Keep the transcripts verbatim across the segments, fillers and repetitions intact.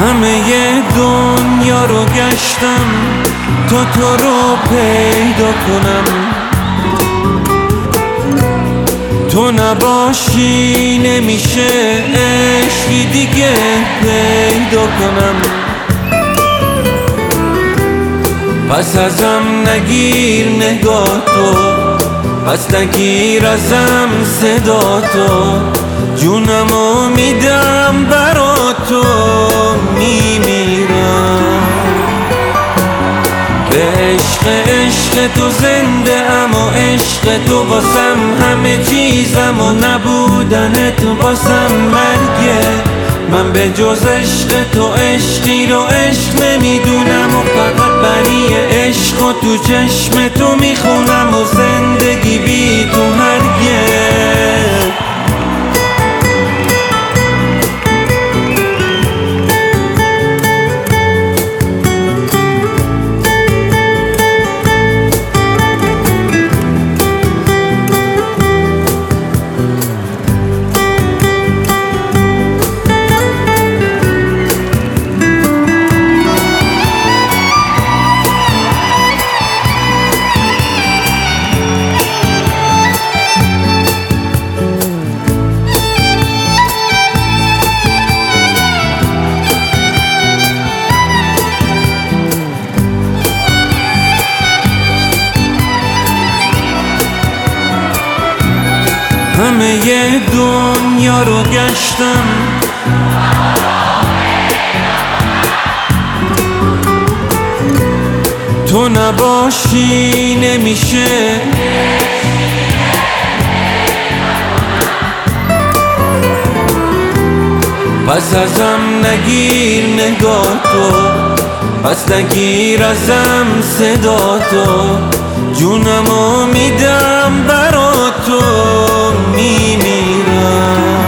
همه دنیا رو گشتم تا تو رو پیدا کنم، تو نباشی نمیشه عشقی دیگه پیدا کنم. پس ازم نگیر نگاه تو، پس نگیر ازم صدا تو، جونمو میدم برا تو، میمیرم به عشق عشق تو زنده ام و عشق تو واسم همه چیزم و نبودن تو واسم مرگه. من به جز عشق تو عشقی رو عشق نمیدونم و فقط بنی عشق و تو چشم تو میخونم و زندگی بی تو هرگز. همه دنیا رو گشتم تو نباشی نمیشه، پس ازم نگیر نگاه تو، پس نگیر ازم صدا تو، جونمو میدم برا تو، میمیرم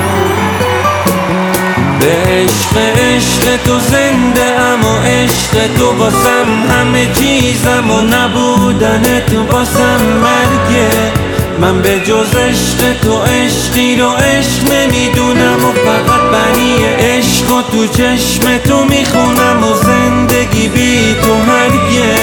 به عشق عشق تو زنده ام و عشق تو واسم همه چیزم و نبودن تو واسم مرگه. من به جز عشق تو عشقی رو عشق نمیدونم و فقط بنی عشق و تو چشم تو میخونم و زندگی بی تو هرگز.